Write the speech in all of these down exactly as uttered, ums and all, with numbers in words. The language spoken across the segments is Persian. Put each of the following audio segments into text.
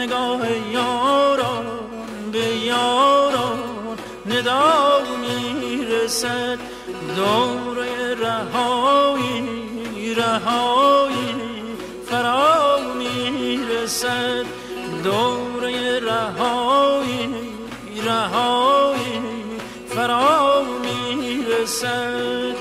نگاه یاران به یاران ندا میرسد، دوره رهایی رهایی فرا میرسد، دوره رهایی رهایی فرا میرسد.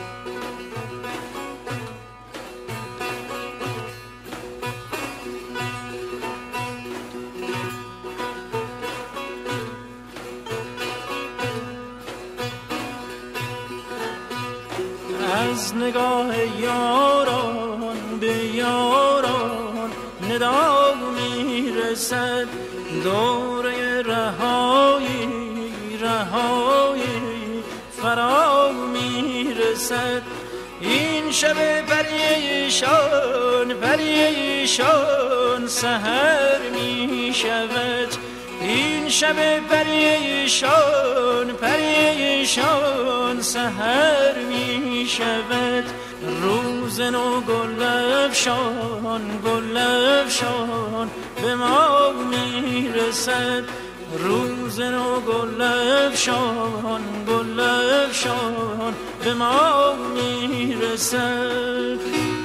از نگاه یاران به یاران ندا میرسد، دوره رهایی رهایی فرا میرسد. این شب پریشان پریشان سحر می شود، این شب پریشان پریشان سحر می شود. روز نو گل افشان گل افشان به ما می رسد، روز نو گل افشان گل افشان به ما می رسد.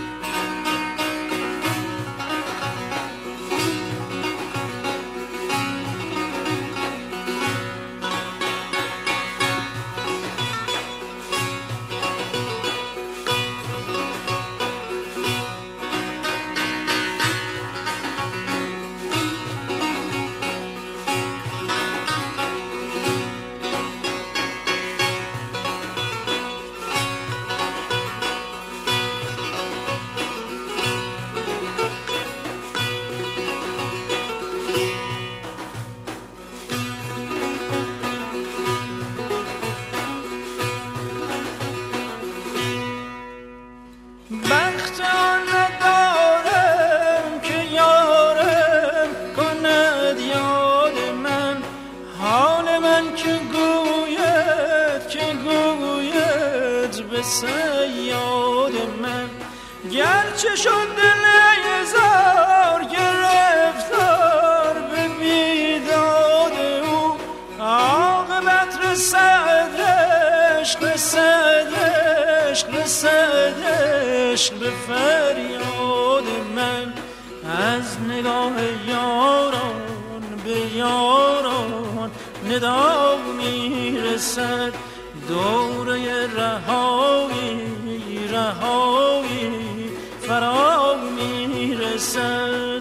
صیاد من گرچه شد دل هزار گرفتار به بیداد او، عاقبت رسد عشق رسد عشق رسد عشق به فریاد من. از نگاه یاران به یاران ندا میرسد، دوره رهایی رهایی فرا میرسد.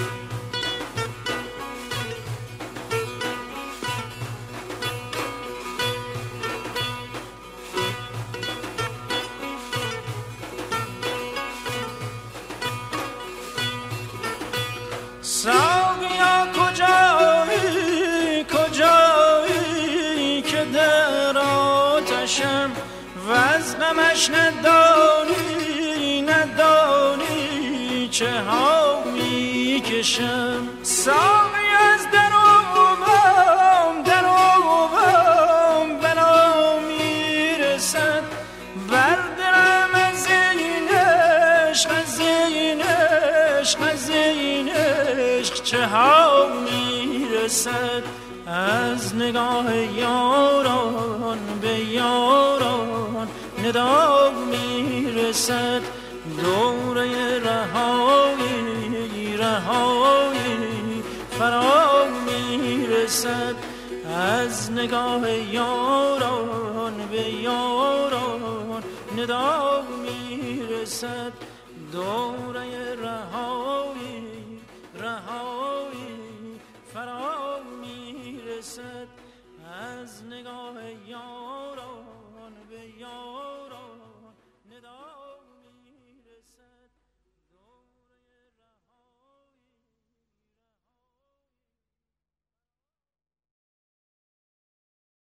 ساقیا کجایی کجایی که در آتشم و از غمش ندانی ندانی چه ها میکشم. ساقی از دروغم دروغم بنا میرسد، بر دلم از این عشق از این عشق از این عشق چه ها میرسد. از نگاه یاران به یاران ندا میرسد، دوره رهایی رهایی فرا میرسد. از نگاه یاران به یاران ندا میرسد، دوره رهایی رهایی فرا میرسد. از نگاه یاران